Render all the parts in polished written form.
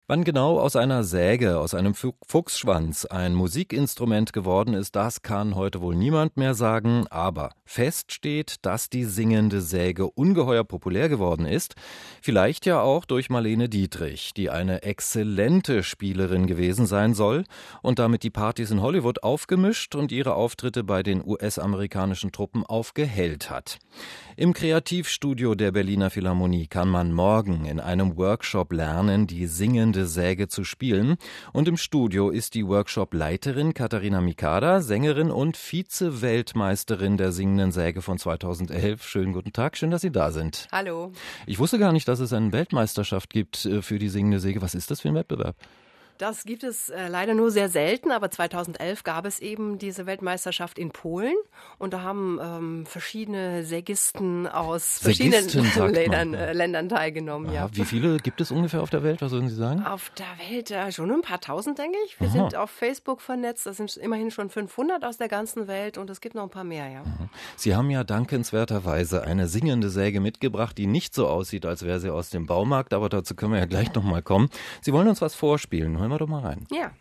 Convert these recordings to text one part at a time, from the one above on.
Wann genau aus einer Säge, aus einem Fuchsschwanz ein Musikinstrument geworden ist, das kann heute wohl niemand mehr sagen. Aber fest steht, dass die singende Säge ungeheuer populär geworden ist. Vielleicht ja auch durch Marlene Dietrich, die eine exzellente Spielerin gewesen sein soll und damit die Partys in Hollywood aufgemischt und ihre Auftritte bei den US-amerikanischen Truppen aufgehellt hat. Im Kreativstudio der Berliner Philharmonie kann man morgen in einem Workshop lernen, die singende Säge zu spielen. Und im Studio ist die Workshop-Leiterin Katharina Mikada, Sängerin und Vize-Weltmeisterin der singenden Säge von 2011. Schönen guten Tag, schön, dass Sie da sind. Hallo. Ich wusste gar nicht, dass es eine Weltmeisterschaft gibt für die singende Säge. Was ist das für ein Wettbewerb? Das gibt es leider nur sehr selten, aber 2011 gab es eben diese Weltmeisterschaft in Polen und da haben verschiedene Sägisten aus verschiedenen Ländern teilgenommen. Aha, ja. Wie viele gibt es ungefähr auf der Welt, was würden Sie sagen? Auf der Welt schon ein paar tausend, denke ich. Wir sind auf Facebook vernetzt, das sind immerhin schon 500 aus der ganzen Welt und es gibt noch ein paar mehr. Ja. Sie haben ja dankenswerterweise eine singende Säge mitgebracht, die nicht so aussieht, als wäre sie aus dem Baumarkt, aber dazu können wir ja gleich nochmal kommen. Sie wollen uns was vorspielen. Hören wir doch mal rein. Ja.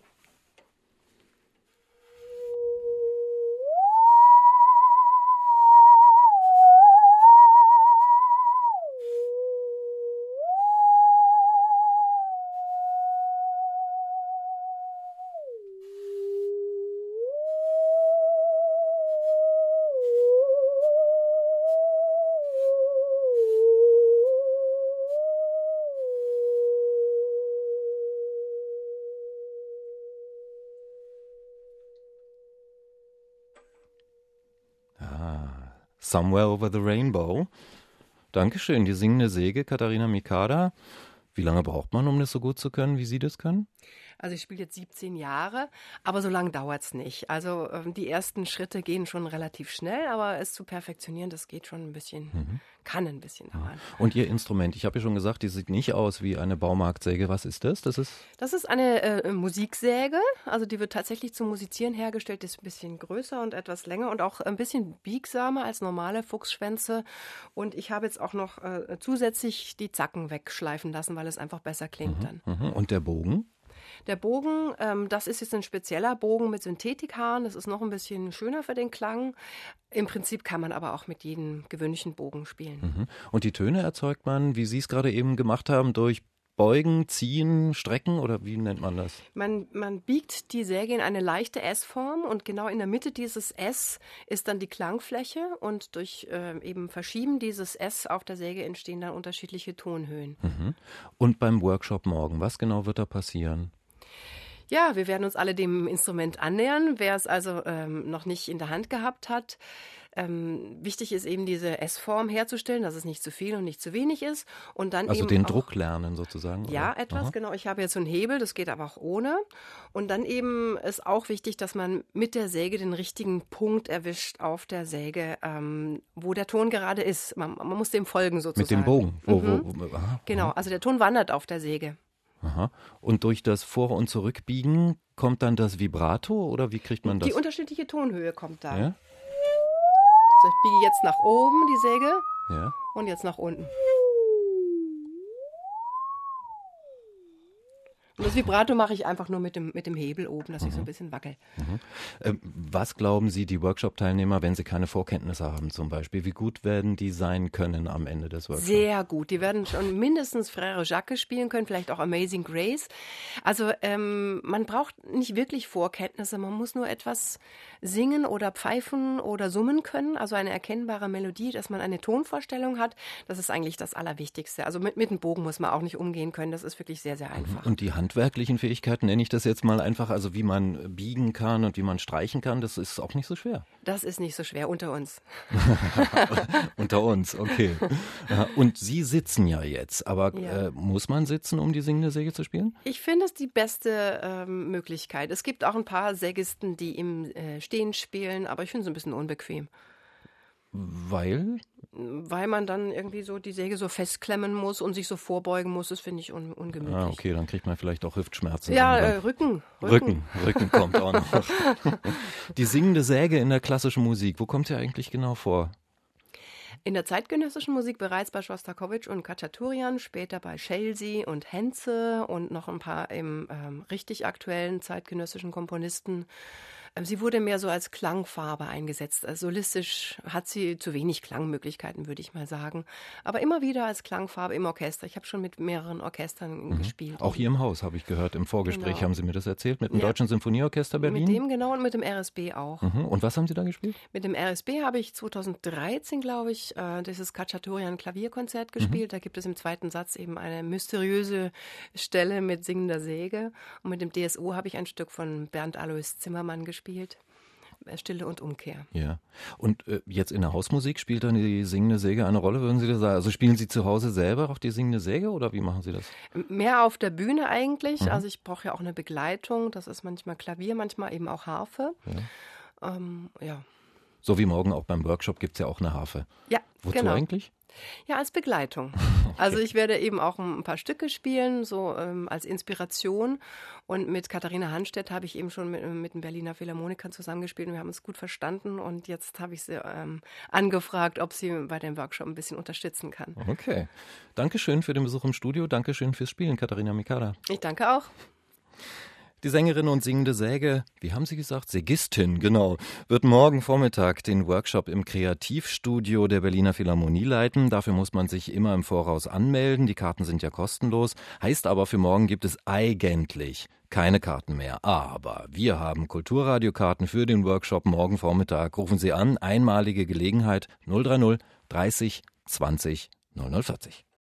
Somewhere Over the Rainbow. Dankeschön, die singende Säge, Katharina Mikada. Wie lange braucht man, um das so gut zu können, wie Sie das können? Also ich spiele jetzt 17 Jahre, aber so lange dauert es nicht. Also die ersten Schritte gehen schon relativ schnell, aber es zu perfektionieren, das geht schon ein bisschen, kann ein bisschen dauern. Und Ihr Instrument, ich habe ja schon gesagt, die sieht nicht aus wie eine Baumarktsäge. Was ist das? Das ist eine Musiksäge, also die wird tatsächlich zum Musizieren hergestellt, die ist ein bisschen größer und etwas länger und auch ein bisschen biegsamer als normale Fuchsschwänze. Und ich habe jetzt auch noch zusätzlich die Zacken wegschleifen lassen, weil es einfach besser klingt dann. Und der Bogen? Der Bogen, das ist jetzt ein spezieller Bogen mit Synthetikhaaren. Das ist noch ein bisschen schöner für den Klang. Im Prinzip kann man aber auch mit jedem gewöhnlichen Bogen spielen. Und die Töne erzeugt man, wie Sie es gerade eben gemacht haben, durch Beugen, Ziehen, Strecken oder wie nennt man das? Man biegt die Säge in eine leichte S-Form und genau in der Mitte dieses S ist dann die Klangfläche und durch eben Verschieben dieses S auf der Säge entstehen dann unterschiedliche Tonhöhen. Und beim Workshop morgen, was genau wird da passieren? Ja, wir werden uns alle dem Instrument annähern, wer es also noch nicht in der Hand gehabt hat. Wichtig ist eben diese S-Form herzustellen, dass es nicht zu viel und nicht zu wenig ist. Und dann also eben den auch, Druck lernen sozusagen? Ja, oder? etwas, genau. Ich habe jetzt so einen Hebel, das geht aber auch ohne. Und dann eben ist auch wichtig, dass man mit der Säge den richtigen Punkt erwischt auf der Säge, wo der Ton gerade ist. Man muss dem folgen sozusagen. Mit dem Bogen? Genau, also der Ton wandert auf der Säge. Aha. Und durch das Vor- und Zurückbiegen kommt dann das Vibrato oder wie kriegt man das? Die unterschiedliche Tonhöhe kommt da. Ja? So, ich biege jetzt nach oben die Säge Ja. und jetzt nach unten. Und das Vibrato mache ich einfach nur mit dem Hebel oben, dass ich so ein bisschen wackel. Was glauben Sie, die Workshop-Teilnehmer, wenn sie keine Vorkenntnisse haben zum Beispiel, wie gut werden die sein können am Ende des Workshops? Sehr gut. Die werden schon mindestens Frère Jacques spielen können, vielleicht auch Amazing Grace. Also man braucht nicht wirklich Vorkenntnisse, man muss nur etwas singen oder pfeifen oder summen können, also eine erkennbare Melodie, dass man eine Tonvorstellung hat. Das ist eigentlich das Allerwichtigste. Also mit dem Bogen muss man auch nicht umgehen können, das ist wirklich sehr, sehr einfach. Und die handwerklichen Fähigkeiten, nenne ich das jetzt mal einfach, also wie man biegen kann und wie man streichen kann, das ist auch nicht so schwer. Das ist nicht so schwer, unter uns. Unter uns, okay. Und Sie sitzen ja jetzt, aber muss man sitzen, um die singende Säge zu spielen? Ich finde es die beste Möglichkeit. Es gibt auch ein paar Sägisten, die im Stehen spielen, aber ich finde es ein bisschen unbequem. Weil? Weil man dann irgendwie so die Säge so festklemmen muss und sich so vorbeugen muss, das finde ich ungemütlich. Ah, okay, dann kriegt man vielleicht auch Hüftschmerzen. Ja, Rücken kommt auch noch. Die singende Säge in der klassischen Musik, wo kommt sie eigentlich genau vor? In der zeitgenössischen Musik bereits bei Schostakowitsch und Khachaturian, später bei Chelsea und Henze und noch ein paar richtig aktuellen zeitgenössischen Komponisten. Sie wurde mehr so als Klangfarbe eingesetzt. Also solistisch hat sie zu wenig Klangmöglichkeiten, würde ich mal sagen. Aber immer wieder als Klangfarbe im Orchester. Ich habe schon mit mehreren Orchestern gespielt. Auch hier im Haus, habe ich gehört. Im Vorgespräch haben Sie mir das erzählt. Mit dem Deutschen Sinfonieorchester Berlin? Mit dem genau und mit dem RSB auch. Und was haben Sie da gespielt? Mit dem RSB habe ich 2013, glaube ich, dieses Khachaturian Klavierkonzert gespielt. Da gibt es im zweiten Satz eben eine mysteriöse Stelle mit singender Säge. Und mit dem DSO habe ich ein Stück von Bernd Alois Zimmermann gespielt. Stille und Umkehr. Ja. Und jetzt in der Hausmusik spielt dann die singende Säge eine Rolle, würden Sie das sagen? Also spielen Sie zu Hause selber auch die singende Säge oder wie machen Sie das? Mehr auf der Bühne eigentlich. Also ich brauche ja auch eine Begleitung. Das ist manchmal Klavier, manchmal eben auch Harfe. Ja. So wie morgen auch beim Workshop gibt es ja auch eine Harfe. Ja, Wozu genau. eigentlich? Ja, als Begleitung. Okay. Also ich werde eben auch ein paar Stücke spielen, so als Inspiration. Und mit Katharina Hanstedt habe ich eben schon mit den Berliner Philharmonikern zusammengespielt und wir haben uns gut verstanden. Und jetzt habe ich sie angefragt, ob sie bei dem Workshop ein bisschen unterstützen kann. Okay. Dankeschön für den Besuch im Studio. Dankeschön fürs Spielen, Katharina Mikada. Ich danke auch. Die Sängerin und singende Säge, wie haben Sie gesagt? Sägistin, genau, wird morgen Vormittag den Workshop im Kreativstudio der Berliner Philharmonie leiten. Dafür muss man sich immer im Voraus anmelden. Die Karten sind ja kostenlos. Heißt aber, für morgen gibt es eigentlich keine Karten mehr. Aber wir haben Kulturradiokarten für den Workshop morgen Vormittag. Rufen Sie an, einmalige Gelegenheit 030 30 20 0040.